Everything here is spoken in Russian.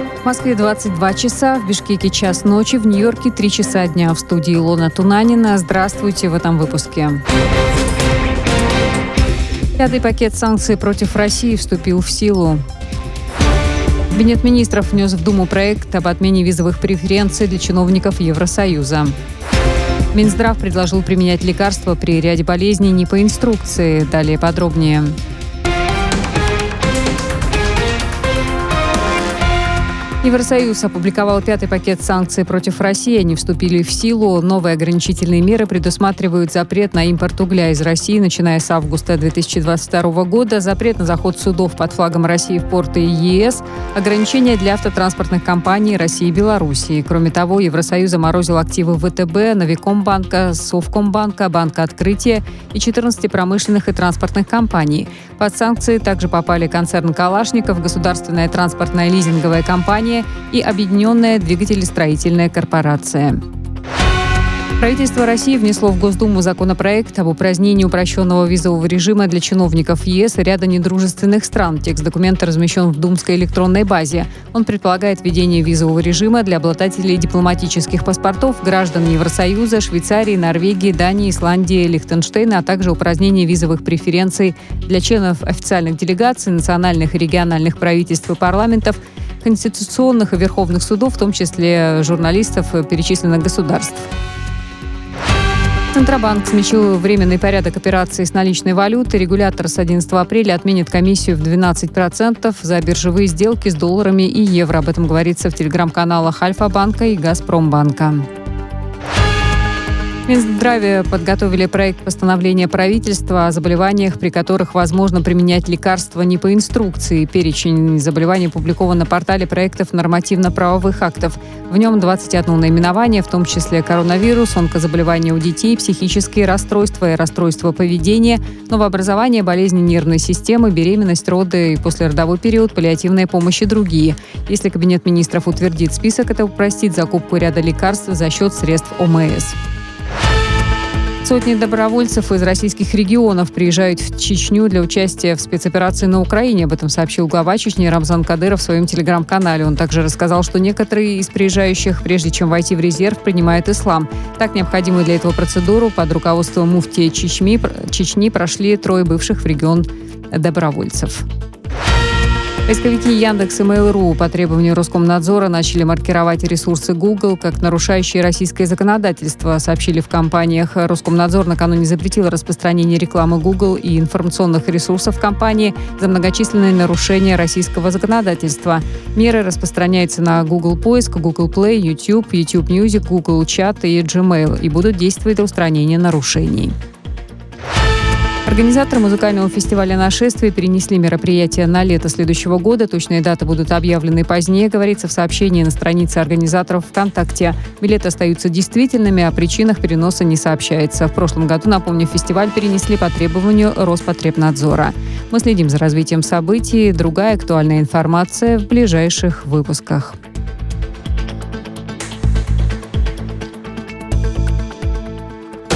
В Москве 22 часа, в Бишкеке час ночи, в Нью-Йорке 3 часа дня. В студии Илона Тунанина. Здравствуйте в этом выпуске. Пятый пакет санкций против России вступил в силу. Кабинет министров внес в Думу проект об отмене визовых преференций для чиновников Евросоюза. Минздрав предложил применять лекарства при ряде болезней не по инструкции. Далее подробнее. Евросоюз опубликовал пятый пакет санкций против России. Они вступили в силу. Новые ограничительные меры предусматривают запрет на импорт угля из России, начиная с августа 2022 года, запрет на заход судов под флагом России в порты ЕС, ограничения для автотранспортных компаний России и Белоруссии. Кроме того, Евросоюз заморозил активы ВТБ, Новикомбанка, Совкомбанка, Банка Открытия и 14 промышленных и транспортных компаний. Под санкции также попали концерн «Калашников», государственная транспортная лизинговая компания и Объединенная двигателестроительная корпорация. Правительство России внесло в Госдуму законопроект об упразднении упрощенного визового режима для чиновников ЕС и ряда недружественных стран. Текст документа размещен в думской электронной базе. Он предполагает введение визового режима для обладателей дипломатических паспортов, граждан Евросоюза, Швейцарии, Норвегии, Дании, Исландии, Лихтенштейна, а также упразднение визовых преференций для членов официальных делегаций, национальных и региональных правительств и парламентов, конституционных и верховных судов, в том числе журналистов перечисленных государств. Центробанк смягчил временный порядок операций с наличной валютой. Регулятор с 11 апреля отменит комиссию в 12% за биржевые сделки с долларами и евро. Об этом говорится в телеграм-каналах Альфа-банка и Газпромбанка. В Минздраве подготовили проект постановления правительства о заболеваниях, при которых возможно применять лекарства не по инструкции. Перечень заболеваний опубликован на портале проектов нормативно-правовых актов. В нем 21 наименование, в том числе коронавирус, онкозаболевания у детей, психические расстройства и расстройства поведения, новообразование, болезни нервной системы, беременность, роды и послеродовой период, паллиативная помощь и другие. Если Кабинет министров утвердит список, это упростит закупку ряда лекарств за счет средств ОМС. Сотни добровольцев из российских регионов приезжают в Чечню для участия в спецоперации на Украине. Об этом сообщил глава Чечни Рамзан Кадыров в своем телеграм-канале. Он также рассказал, что некоторые из приезжающих, прежде чем войти в резерв, принимают ислам. Так, необходимую для этого процедуру под руководством муфтия Чечни прошли 3 бывших в регион добровольцев. Поисковики Яндекс и Mail.ru по требованию Роскомнадзора начали маркировать ресурсы Google как нарушающие российское законодательство. Сообщили в компаниях. Роскомнадзор накануне запретил распространение рекламы Google и информационных ресурсов компании за многочисленные нарушения российского законодательства. Меры распространяются на Google Поиск, Google Play, YouTube, YouTube Music, Google Chat и Gmail и будут действовать до устранения нарушений. Организаторы музыкального фестиваля «Нашествие» перенесли мероприятие на лето следующего года. Точные даты будут объявлены позднее, говорится в сообщении на странице организаторов ВКонтакте. Билеты остаются действительными, о причинах переноса не сообщается. В прошлом году, напомню, фестиваль перенесли по требованию Роспотребнадзора. Мы следим за развитием событий. Другая актуальная информация в ближайших выпусках.